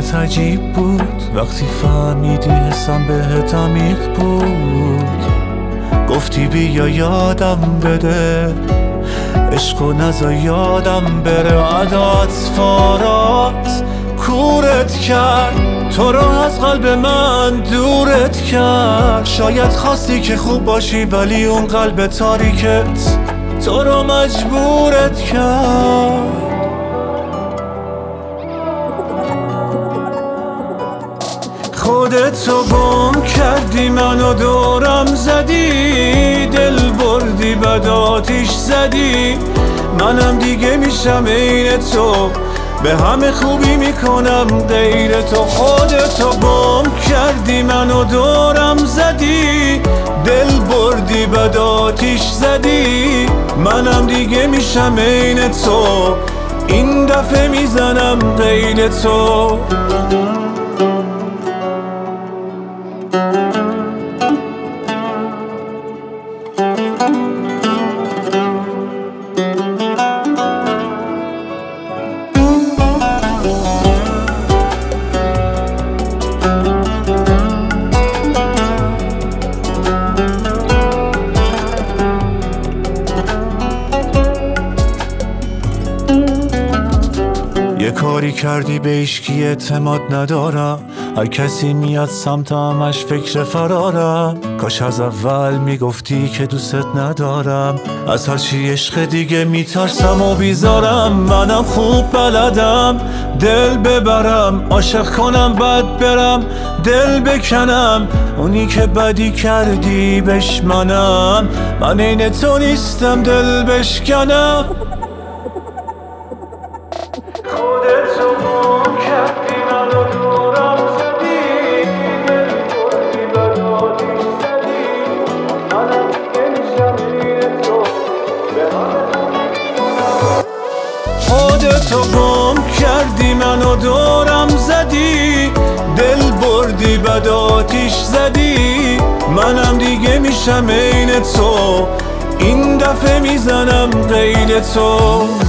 برات عجیب بود وقتی فهمیدی حسم بهت عمیق بود. گفتی بیا یادم بده عشقو نزا یادم بره. عدات فارات کورت کرد تو رو از قلب من دورت کرد. شاید خواستی که خوب باشی ولی اون قلب تاریکت تو رو مجبورت کرد. خودتو گم کردی منو دورم زدی. دل بردی بعد آتیش زدی. منم دیگه میشم عین تو به همه خوبی میکنم غیر تو. خودتو گم کردی منو دورم زدی. دل بردی بعد آتیش زدی. منم دیگه میشم عین تو این دفعه میزنم غیر تو. یه کاری کردی به هیچکی اعتماد ندارم. هر کسی میاد سمتم همش فکر فرارم. کاش از اول میگفتی که دوست ندارم. از هر چی عشق دیگه میترسم و بیزارم. منم خوب بلدم دل ببرم. عاشق کنم بعد برم دل بکنم. اونی که بدی کردی بشمنم. من عین تو نیستم دل بشکنم. خودتو گم کردی منو دورم زدی. دل بردی بعد آتیش زدی. منم دیگه میشم عین تو به همه میکنم. خودتو گم کردی منو دورم زدی. دل بردی بعد آتیش زدی. منم دیگه میشم عین تو این دفعه میزنم غیر تو.